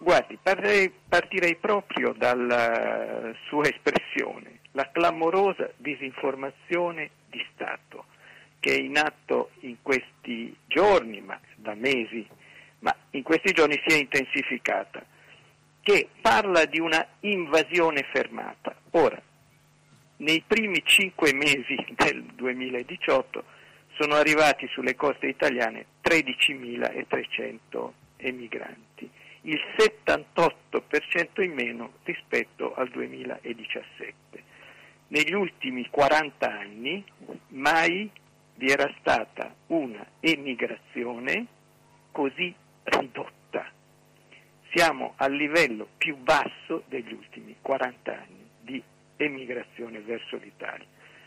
Guardi, partirei proprio dalla sua espressione, la clamorosa disinformazione di Stato che è in atto in questi giorni, ma da mesi, ma in questi giorni si è intensificata, che parla di una invasione fermata. Ora, nei primi 5 mesi del 2018 sono arrivati sulle coste italiane 13.300 emigranti, il 78% in meno rispetto al 2017. Negli ultimi 40 anni mai vi era stata una emigrazione così ridotta. Siamo al livello più basso degli ultimi 40 anni di emigrazione verso l'Italia.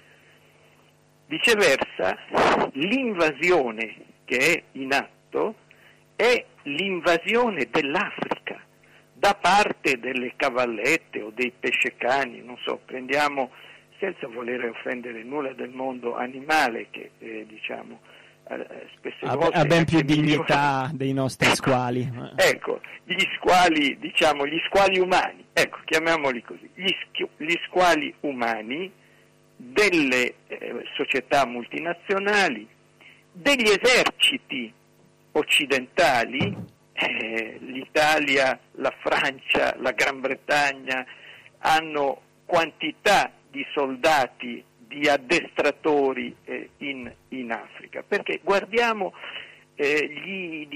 Viceversa, l'invasione che è in atto è l'invasione dell'Africa da parte delle cavallette o dei pescecani, non so, prendiamo, senza volere offendere nulla del mondo animale che spesse volte ha ben più dignità dei nostri squali. Ecco, gli squali umani, ecco, chiamiamoli così, gli squali umani delle società multinazionali, degli eserciti occidentali, l'Italia, la Francia, la Gran Bretagna hanno quantità di soldati, di addestratori in Africa, perché guardiamo gli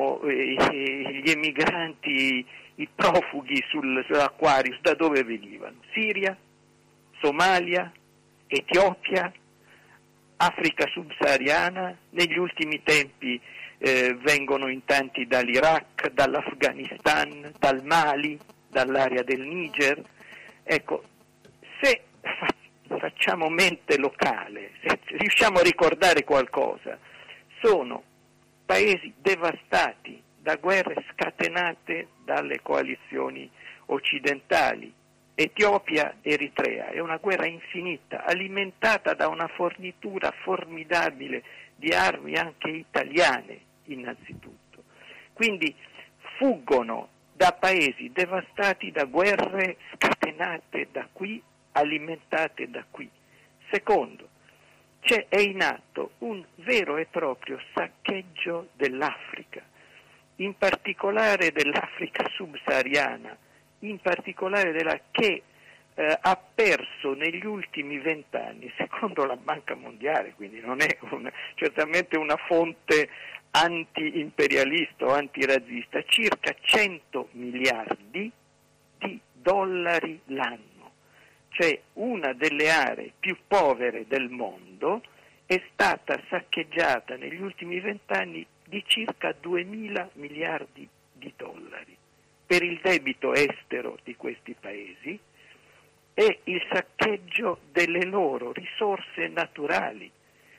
emigranti, i profughi sull'Aquarius, da dove venivano? Siria, Somalia, Etiopia, Africa subsahariana, negli ultimi tempi vengono in tanti dall'Iraq, dall'Afghanistan, dal Mali, dall'area del Niger. Ecco, se facciamo mente locale, se riusciamo a ricordare qualcosa, sono paesi devastati da guerre scatenate dalle coalizioni occidentali. Etiopia, Eritrea, è una guerra infinita, alimentata da una fornitura formidabile di armi anche italiane, innanzitutto. Quindi fuggono da paesi devastati da guerre scatenate da qui, alimentate da qui. Secondo, è in atto un vero e proprio saccheggio dell'Africa, in particolare dell'Africa subsahariana, in particolare che ha perso negli ultimi 20 anni, secondo la Banca Mondiale, quindi non è certamente una fonte anti-imperialista o antirazzista, circa 100 miliardi di dollari l'anno. Cioè una delle aree più povere del mondo è stata saccheggiata negli ultimi 20 anni di circa 2.000 miliardi di dollari per il debito estero di questi paesi e il saccheggio delle loro risorse naturali,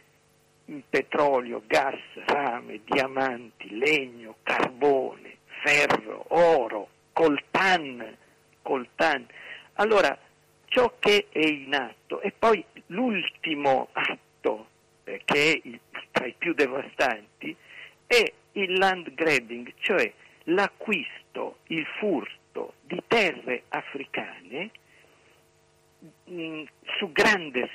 petrolio, gas, rame, diamanti, legno, carbone, ferro, oro, coltan. Allora, ciò che è in atto, e poi l'ultimo atto che è tra i più devastanti, è il land grabbing, cioè l'acquisto, il furto di terre africane su grande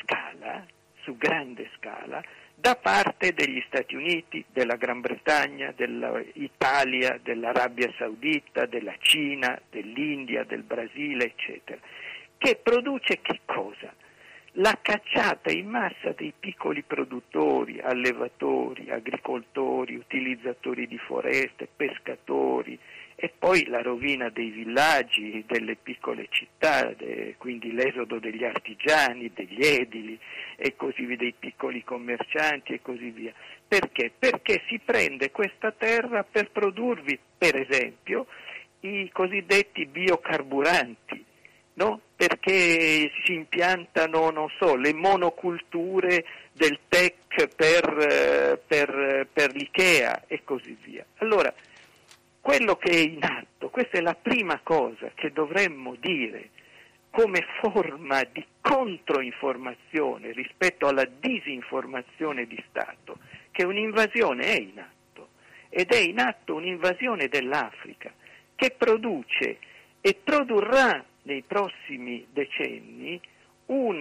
scala da parte degli Stati Uniti, della Gran Bretagna, dell'Italia, dell'Arabia Saudita, della Cina, dell'India, del Brasile, eccetera, che produce che cosa? La cacciata in massa dei piccoli produttori, allevatori, agricoltori, utilizzatori di foreste, pescatori, e poi la rovina dei villaggi, delle piccole città, quindi l'esodo degli artigiani, degli edili e così via, dei piccoli commercianti e così via. Perché? Perché si prende questa terra per produrvi, per esempio, i cosiddetti biocarburanti, no? Perché si impiantano, non so, le monoculture del tech per l'IKEA e così via. Allora, quello che è in atto, questa è la prima cosa che dovremmo dire come forma di controinformazione rispetto alla disinformazione di Stato, che un'invasione è in atto, ed è in atto un'invasione dell'Africa, che produce e produrrà nei prossimi decenni un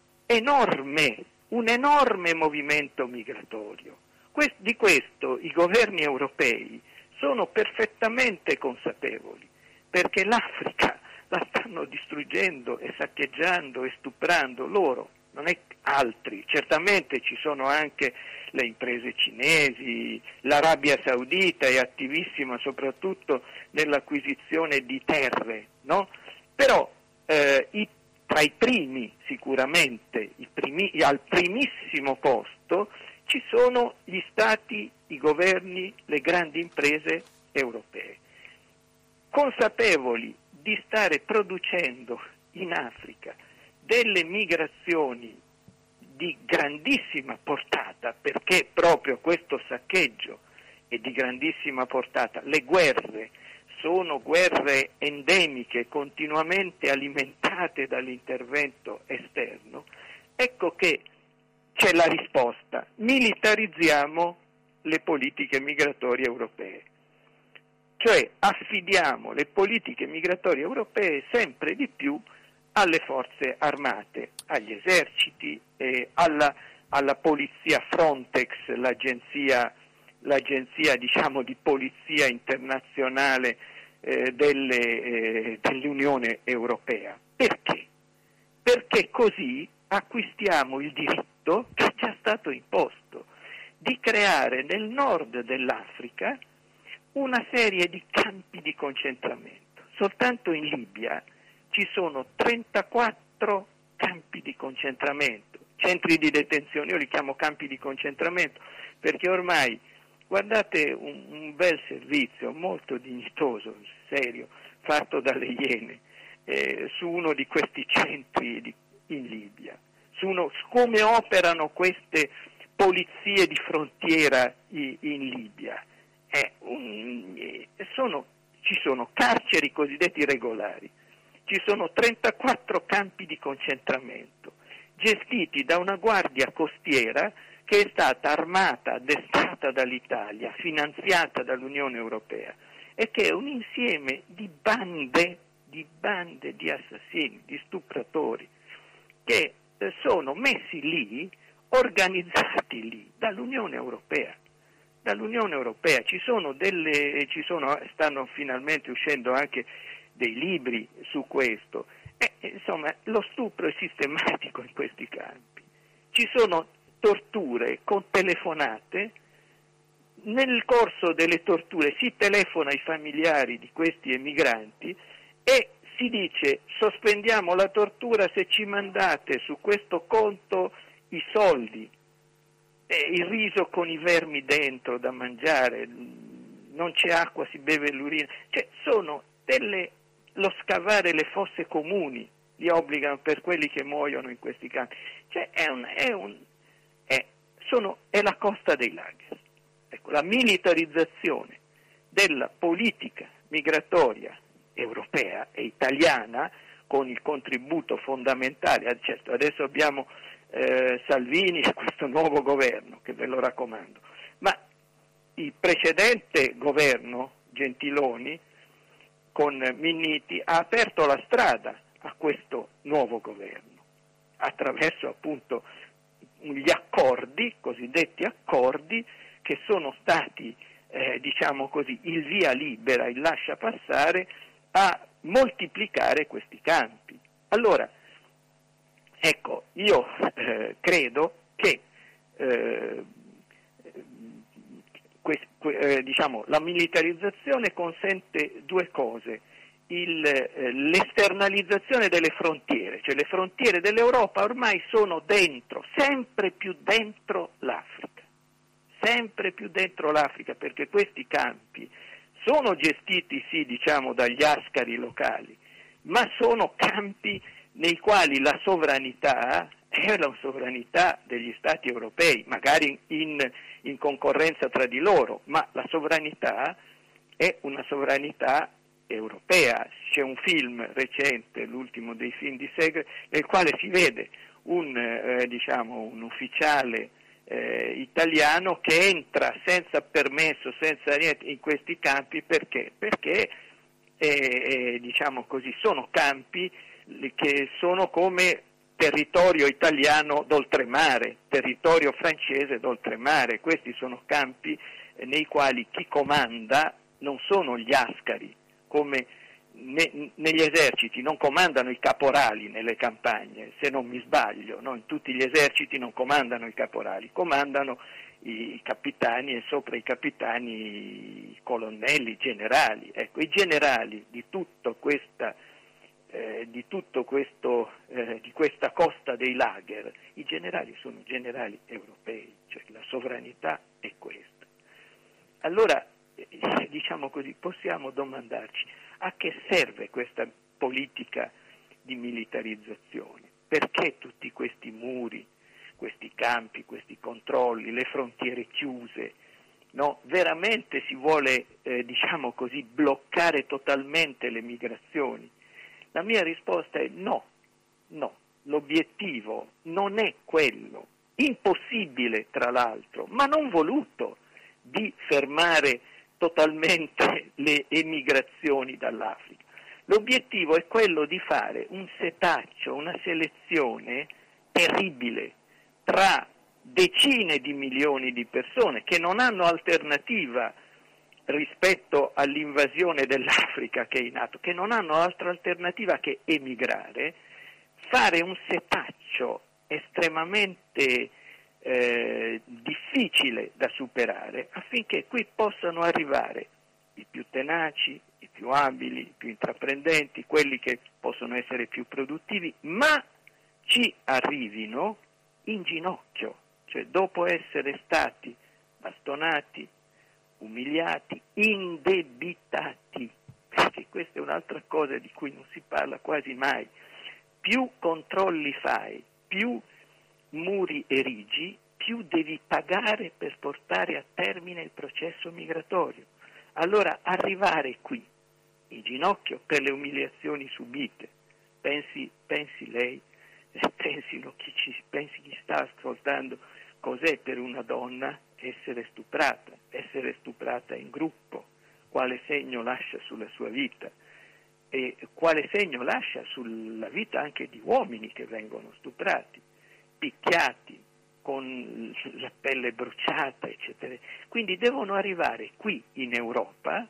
enorme movimento migratorio. Di questo i governi europei sono perfettamente consapevoli, perché l'Africa la stanno distruggendo e saccheggiando e stuprando loro, non è altri. Certamente ci sono anche le imprese cinesi, l'Arabia Saudita è attivissima soprattutto nell'acquisizione di terre, no? Però tra i primi sicuramente, al primissimo posto ci sono gli stati, i governi, le grandi imprese europee, consapevoli di stare producendo in Africa delle migrazioni di grandissima portata, perché proprio questo saccheggio è di grandissima portata. Le guerre sono guerre endemiche, continuamente alimentate dall'intervento esterno. Ecco che c'è la risposta: militarizziamo le politiche migratorie europee. Cioè affidiamo le politiche migratorie europee sempre di più alle forze armate, agli eserciti, alla polizia Frontex, l'agenzia diciamo di polizia internazionale dell'Unione Europea. Perché? Perché così acquistiamo il diritto che è già stato imposto di creare nel nord dell'Africa una serie di campi di concentramento. Soltanto in Libia ci sono 34 campi di concentramento, centri di detenzione. Io li chiamo campi di concentramento perché ormai, guardate, un bel servizio molto dignitoso, serio, fatto dalle Iene su uno di questi centri in Libia, su come operano queste polizie di frontiera in Libia. Ci sono carceri cosiddetti regolari, ci sono 34 campi di concentramento gestiti da una guardia costiera che è stata armata, addestrata dall'Italia, finanziata dall'Unione Europea, e che è un insieme di bande di assassini, di stupratori, che sono messi lì, organizzati lì dall'Unione Europea. Stanno finalmente uscendo anche dei libri su questo. Insomma, lo stupro è sistematico in questi campi. Ci sono torture con telefonate. Nel corso delle torture si telefona ai familiari di questi emigranti e si dice: sospendiamo la tortura se ci mandate su questo conto i soldi, il riso con i vermi dentro da mangiare, non c'è acqua, si beve l'urina. Cioè sono lo scavare le fosse comuni li obbligano per quelli che muoiono in questi campi. Cioè è la costa dei lager. Ecco, la militarizzazione della politica migratoria europea e italiana, con il contributo fondamentale, certo adesso abbiamo Salvini e questo nuovo governo, che ve lo raccomando, ma il precedente governo Gentiloni con Minniti ha aperto la strada a questo nuovo governo attraverso appunto gli accordi, cosiddetti accordi, che sono stati diciamo così il via libera, il lascia passare a moltiplicare questi campi. Allora, ecco, io credo che diciamo, la militarizzazione consente due cose: l'esternalizzazione delle frontiere, cioè le frontiere dell'Europa ormai sono dentro, sempre più dentro l'Africa, perché questi campi sono gestiti sì, diciamo, dagli ascari locali, ma sono campi nei quali la sovranità è la sovranità degli Stati europei, magari in concorrenza tra di loro, ma la sovranità è una sovranità europea. C'è un film recente, l'ultimo dei film di Segre, nel quale si vede un ufficiale italiano che entra senza permesso, senza niente in questi campi. Perché diciamo così, sono campi che sono come territorio italiano d'oltremare, territorio francese d'oltremare. Questi sono campi nei quali chi comanda non sono gli ascari, come negli eserciti non comandano i caporali nelle campagne, se non mi sbaglio, no? In tutti gli eserciti non comandano i caporali, comandano i capitani e sopra i capitani i colonnelli, i generali. Ecco, i generali di questa costa dei lager, i generali sono generali europei, cioè la sovranità è questa. Allora, diciamo così, possiamo domandarci a che serve questa politica di militarizzazione? Perché tutti questi muri, questi campi, questi controlli, le frontiere chiuse? No? Veramente si vuole, diciamo così, bloccare totalmente le migrazioni? La mia risposta è no, l'obiettivo non è quello, impossibile tra l'altro, ma non voluto, di fermare totalmente le emigrazioni dall'Africa. L'obiettivo è quello di fare un setaccio, una selezione terribile tra decine di milioni di persone che non hanno alternativa rispetto all'invasione dell'Africa che è in atto, che non hanno altra alternativa che emigrare, fare un setaccio estremamente difficile da superare affinché qui possano arrivare i più tenaci, i più abili, i più intraprendenti, quelli che possono essere più produttivi, ma ci arrivino in ginocchio, cioè dopo essere stati bastonati, umiliati, indebitati, perché questa è un'altra cosa di cui non si parla quasi mai. Più controlli fai, più muri erigi, più devi pagare per portare a termine il processo migratorio. Allora arrivare qui, in ginocchio per le umiliazioni subite, pensi lei, pensi chi sta ascoltando, cos'è per una donna essere stuprata in gruppo, quale segno lascia sulla sua vita e quale segno lascia sulla vita anche di uomini che vengono stuprati, picchiati, con la pelle bruciata, eccetera. Quindi devono arrivare qui in Europa,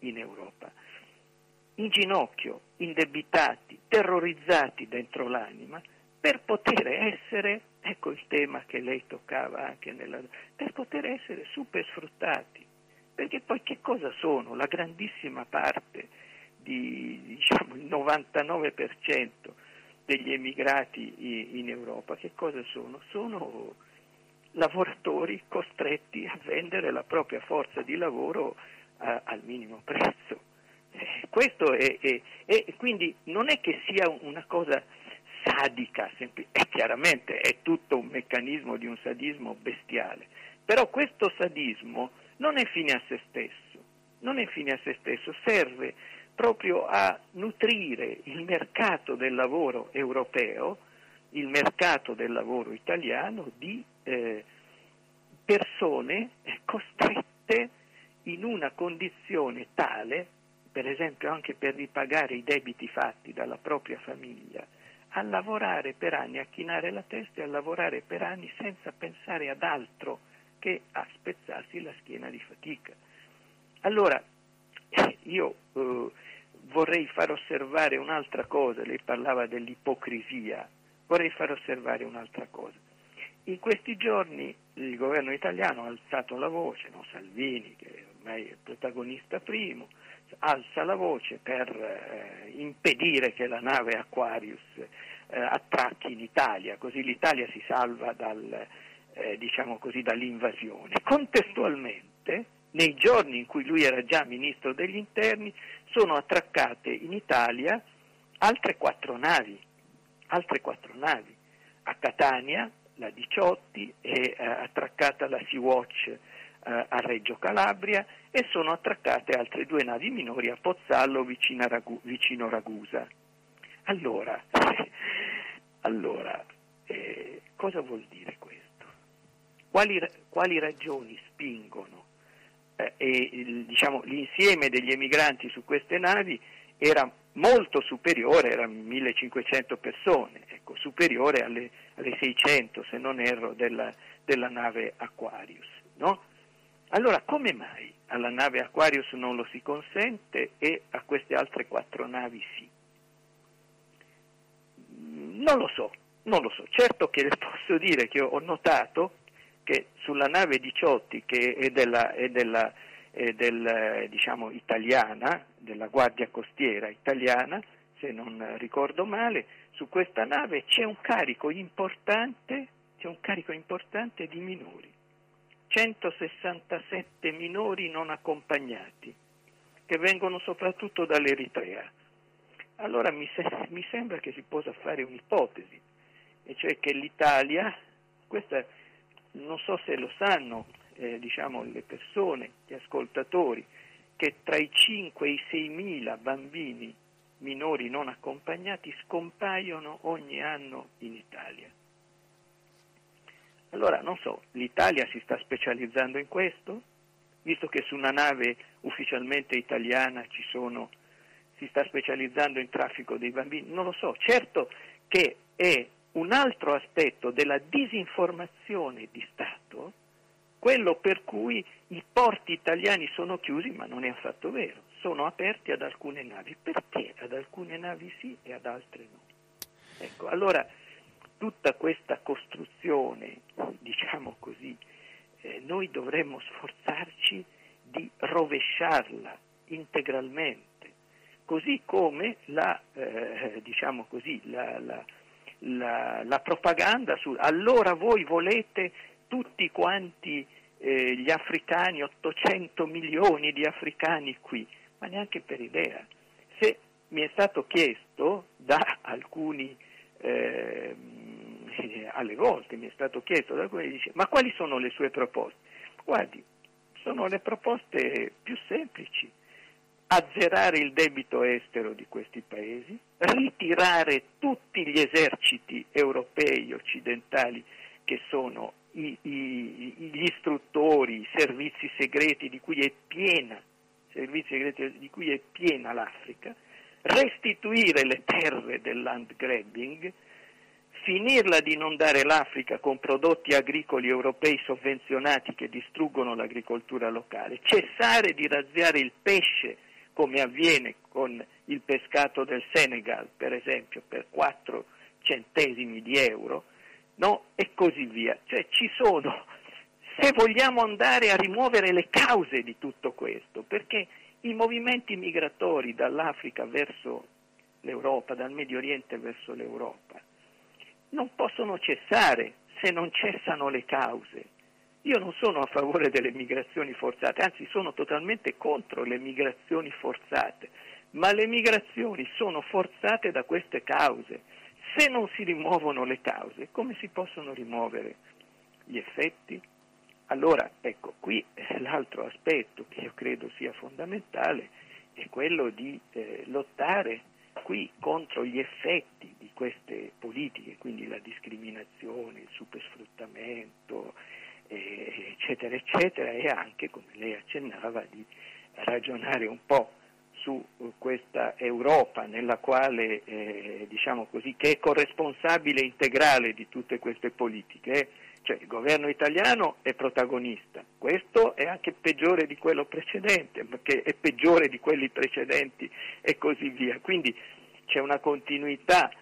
in ginocchio, indebitati, terrorizzati dentro l'anima, per poter essere, ecco il tema che lei toccava anche per poter essere super sfruttati. Perché poi che cosa sono? La grandissima parte, diciamo il 99% degli emigrati in Europa, che cosa sono? Sono lavoratori costretti a vendere la propria forza di lavoro al minimo prezzo. Questo è quindi non è che sia una cosa sadica, chiaramente è tutto un meccanismo di un sadismo bestiale, però questo sadismo non è fine a se stesso, serve proprio a nutrire il mercato del lavoro europeo, il mercato del lavoro italiano di persone costrette in una condizione tale, per esempio anche per ripagare i debiti fatti dalla propria famiglia, a lavorare per anni, a chinare la testa e a lavorare per anni senza pensare ad altro che a spezzarsi la schiena di fatica. Allora, io vorrei far osservare un'altra cosa, lei parlava dell'ipocrisia, vorrei far osservare un'altra cosa. In questi giorni il governo italiano ha alzato la voce, Salvini, che ormai è il protagonista primo, alza la voce per impedire che la nave Aquarius attracchi in Italia, così l'Italia si salva dall'invasione. Contestualmente, nei giorni in cui lui era già ministro degli interni, sono attraccate in Italia altre quattro navi. A Catania la Diciotti è attraccata la Sea-Watch a Reggio Calabria e sono attraccate altre due navi minori a Pozzallo vicino Ragusa. Allora, cosa vuol dire questo? Quali ragioni spingono l'insieme degli emigranti su queste navi era molto superiore, erano 1500 persone, ecco, superiore alle 600, se non erro, della nave Aquarius, no? Allora, come mai alla nave Aquarius non lo si consente e a queste altre 4 navi sì? Non lo so. Certo che le posso dire che ho notato che sulla nave Diciotti, che è diciamo italiana, della Guardia Costiera italiana, se non ricordo male, su questa nave c'è un carico importante di minori. 167 minori non accompagnati, che vengono soprattutto dall'Eritrea. Allora mi sembra che si possa fare un'ipotesi, e cioè che l'Italia, questa non so se lo sanno, diciamo le persone, gli ascoltatori, che tra i 5 e i 6.000 bambini minori non accompagnati scompaiono ogni anno in Italia. Allora, non so, l'Italia si sta specializzando in questo? Visto che su una nave ufficialmente italiana si sta specializzando in traffico dei bambini? Non lo so, certo che è un altro aspetto della disinformazione di Stato, quello per cui i porti italiani sono chiusi, ma non è affatto vero, sono aperti ad alcune navi. Perché ad alcune navi sì e ad altre no? Ecco, allora tutta questa costruzione, diciamo così, noi dovremmo sforzarci di rovesciarla integralmente, così come la propaganda allora voi volete tutti quanti gli africani, 800 milioni di africani qui, ma neanche per idea. Se mi è stato chiesto da alcuni, alle volte mi è stato chiesto da alcuni, dice, ma quali sono le sue proposte? Guardi, sono le proposte più semplici: azzerare il debito estero di questi paesi, ritirare tutti gli eserciti europei occidentali che sono gli istruttori, i servizi segreti di cui è piena l'Africa, restituire le terre del land grabbing, finirla di inondare l'Africa con prodotti agricoli europei sovvenzionati che distruggono l'agricoltura locale, cessare di razziare il pesce come avviene con il pescato del Senegal, per esempio, per 4 centesimi di euro, no? E così via. Cioè se vogliamo andare a rimuovere le cause di tutto questo, perché i movimenti migratori dall'Africa verso l'Europa, dal Medio Oriente verso l'Europa, non possono cessare se non cessano le cause. Io non sono a favore delle migrazioni forzate, anzi sono totalmente contro le migrazioni forzate, ma le migrazioni sono forzate da queste cause. Se non si rimuovono le cause, come si possono rimuovere gli effetti? Allora, ecco, qui l'altro aspetto che io credo sia fondamentale è quello di lottare qui contro gli effetti di queste politiche, quindi la discriminazione, il supersfruttamento, eccetera, eccetera, e anche, come lei accennava, di ragionare un po' su questa Europa nella quale, diciamo così, che è corresponsabile integrale di tutte queste politiche, cioè il governo italiano è protagonista, questo è anche peggiore di quello precedente, perché è peggiore di quelli precedenti e così via, quindi c'è una continuità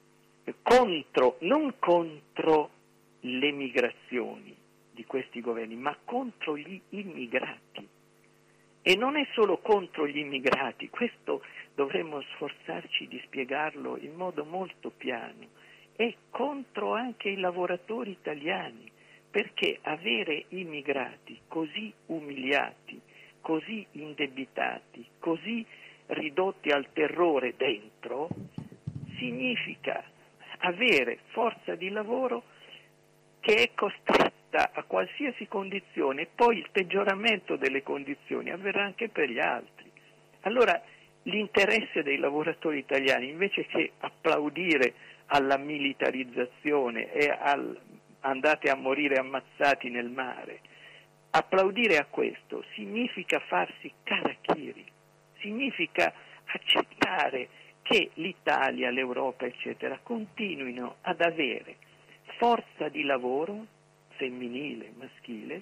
non contro le migrazioni di questi governi, ma contro gli immigrati. E non è solo contro gli immigrati, questo dovremmo sforzarci di spiegarlo in modo molto piano, è contro anche i lavoratori italiani, perché avere immigrati così umiliati, così indebitati, così ridotti al terrore dentro, significa avere forza di lavoro che è costretta a qualsiasi condizione, e poi il peggioramento delle condizioni avverrà anche per gli altri. Allora l'interesse dei lavoratori italiani, invece che applaudire alla militarizzazione e andate a morire ammazzati nel mare, applaudire a questo significa farsi harakiri, significa accettare che l'Italia, l'Europa, eccetera, continuino ad avere forza di lavoro femminile e maschile,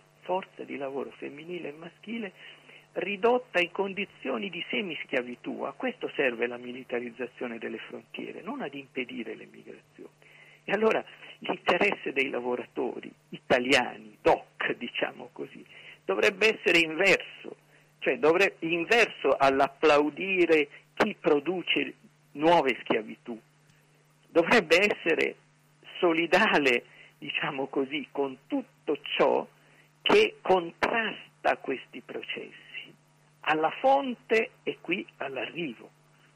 ridotta in condizioni di semischiavitù. A questo serve la militarizzazione delle frontiere, non ad impedire le migrazioni. E allora l'interesse dei lavoratori italiani, DOC, diciamo così, dovrebbe essere inverso, cioè inverso all'applaudire chi produce nuove schiavitù. Dovrebbe essere solidale, diciamo così, con tutto ciò che contrasta questi processi, alla fonte e qui all'arrivo.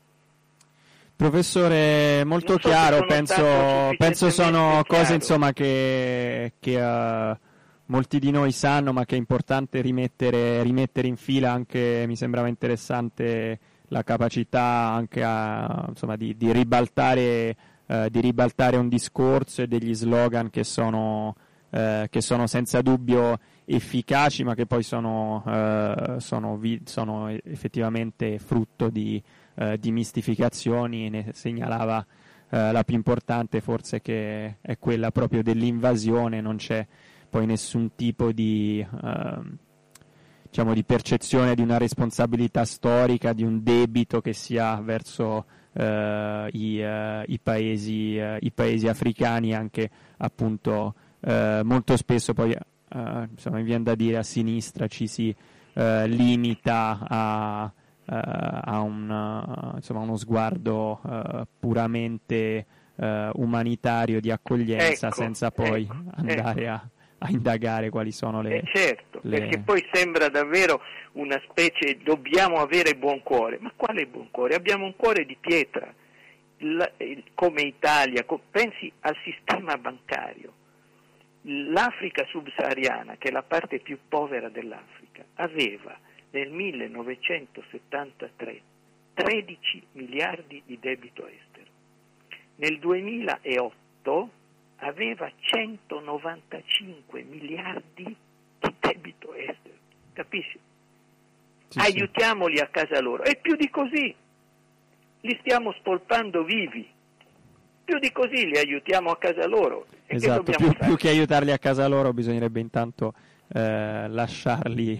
Professore, molto chiaro, penso sono cose insomma che molti di noi sanno, ma che è importante rimettere in fila. Anche mi sembrava interessante la capacità anche di ribaltare un discorso e degli slogan che sono senza dubbio efficaci, ma che poi sono effettivamente frutto di mistificazioni. Ne segnalava la più importante forse, che è quella proprio dell'invasione. Non c'è poi nessun tipo di percezione di una responsabilità storica, di un debito che si ha verso i paesi africani, anche appunto molto spesso poi mi viene da dire a sinistra ci si limita a uno sguardo puramente umanitario di accoglienza, senza poi andare a indagare quali sono le... certo, perché poi sembra davvero una specie, dobbiamo avere buon cuore. Ma quale buon cuore? Abbiamo un cuore di pietra, come Italia. Pensi al sistema bancario. L'Africa subsahariana, che è la parte più povera dell'Africa, aveva nel 1973 13 miliardi di debito estero. Nel 2008 aveva 195 miliardi di debito estero. Capisci? Sì, aiutiamoli a casa loro. E più di così, li stiamo spolpando vivi. Più di così li aiutiamo a casa loro. E esatto, più che aiutarli a casa loro bisognerebbe intanto lasciare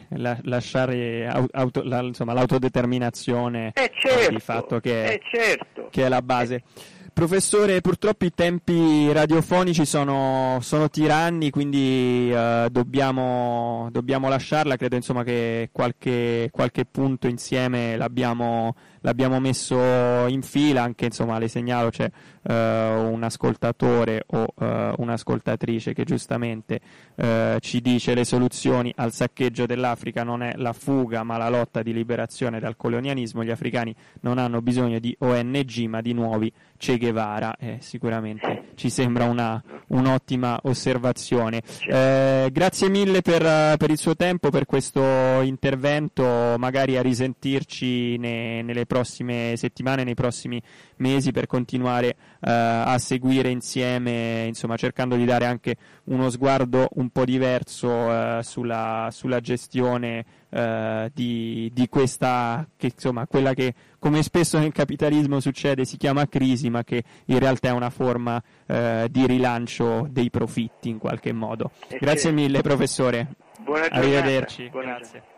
l'autodeterminazione, di fatto che è la base. Professore, purtroppo i tempi radiofonici sono tiranni, quindi dobbiamo lasciarla. Credo insomma che qualche punto insieme l'abbiamo messo in fila. Anche insomma le segnalo, c'è un ascoltatore o un'ascoltatrice che giustamente ci dice: le soluzioni al saccheggio dell'Africa non è la fuga ma la lotta di liberazione dal colonialismo. Gli africani non hanno bisogno di ONG ma di nuovi Che Guevara. Sicuramente ci sembra un'ottima osservazione. Grazie mille per il suo tempo, per questo intervento. Magari a risentirci nelle prossime settimane, nei prossimi mesi, per continuare a seguire insieme, insomma, cercando di dare anche uno sguardo un po' diverso sulla gestione di questa, che insomma, quella che come spesso nel capitalismo succede si chiama crisi, ma che in realtà è una forma di rilancio dei profitti in qualche modo. Grazie mille, professore. Buona giornata. Arrivederci. Buona Grazie.